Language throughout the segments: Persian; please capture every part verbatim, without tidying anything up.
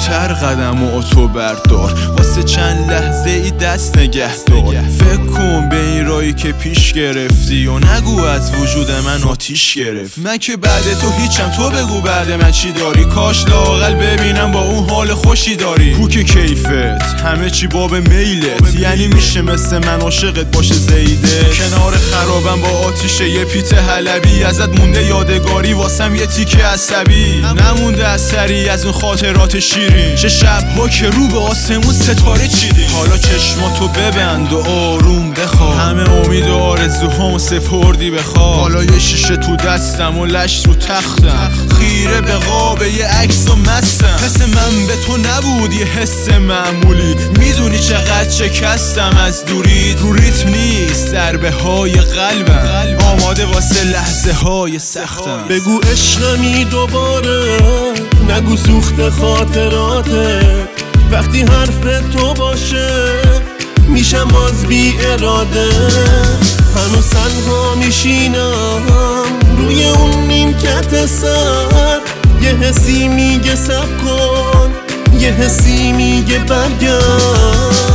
جلوتر قدم و تو بردار، واسه چند لحظه ای دست نگه دار. فکر کن به این رایی که پیش گرفتی و نگو از وجود من آتیش گرفت. من که بعد تو هیچم، تو بگو بعد من چی داری. کاش لااقل ببینم با اون حال خوشی داری. کوک کیفت همه چی باب میلت، یعنی میشه مثل من عاشقت باشه زیده. کنار خرابم با آتیش یه پیت حلبی، ازت مونده یادگاری واسم یه تیکه عصبی. نمونده اثری از اون خاطرات شیرین، چه شب‌ها که رو به آسمون ستاره چیدی. حالا چشماتو ببند و آروم بخواب، همه امید و آرزوهامو سپردی به خواب. حالا یه شیشه تو دستم و لشت رو تختم، خیره به قاب یه عکس و مستم. حس من به تو نبود یه حس معمولی، میدونی چقدر شکستم از دوری. رو ریتم نیست ضربه های قلبم، آماده واسه لحظه های سختم. بگو عشقمی دوباره، نگو سوخت خاطراتت. وقتی حرف تو باشه میشم باز بی اراده. هنوز تنها میشینم روی اون نیمکت سر، یه حسی میگه صبر کن، یه حسی میگه برگرد.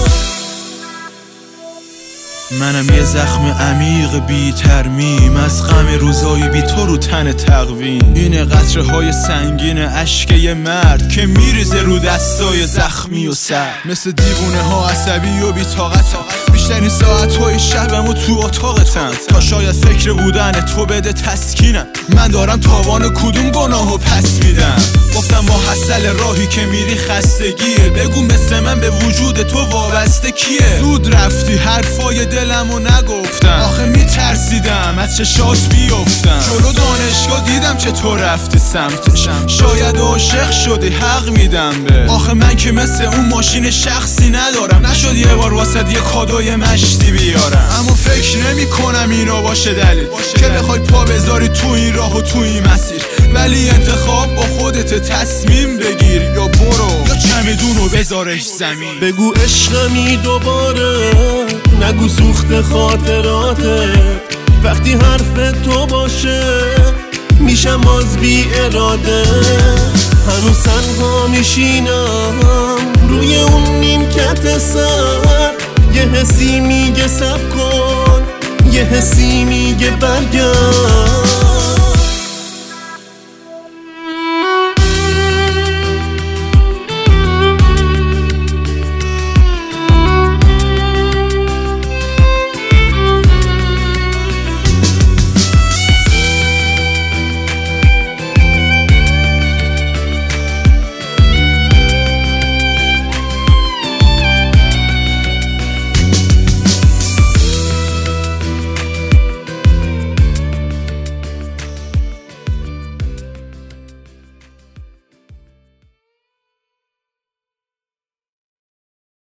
منم یه زخم عمیق بی ترمیم، از غم روزای بی تو رو تن تقویم. اینه قطره های سنگین اشک یه مرد که میریزه رو دستای زخمی و سر. مثل دیوونه ها عصبی و بی طاقتم، بیشترین ساعت های شبم و تو اتاقتم. تا شاید فکر بودن تو بده تسکینم، من دارم تاوان کدوم گناهو پس میدم. گفتم ما حاصل راهی که میری خستگیه، بگو مثل من به وجود تو وابسته کیه. زود رفتی حرفای دلمو نگفتم، آخه میترسیدم از چشات بیفتم. جلو دانشگاه دیدم که تو رفتی سمتشم، شاید عاشق شدی حق میدم به. آخه من که مثل اون ماشین شخصی ندارم، نشد یه بار واسه یه کادوی مشتی بیارم. اما فکر نمی کنم اینا باشه دلیل که بخوای پا بذاری تو این راه و تو این مسیر. ولی انتخاب با خودت تصمیم بگیر، یا برو یا چمدونو بذارش زمین. بگو عشقمی دوباره، نگو سوخت خاطراتت. وقتی حرف تو باشه میشم باز بی اراده. هنوز تنها میشینم روی اون نیمکت سر، یه حسی میگه صبر کن، یه حسی میگه برگرد.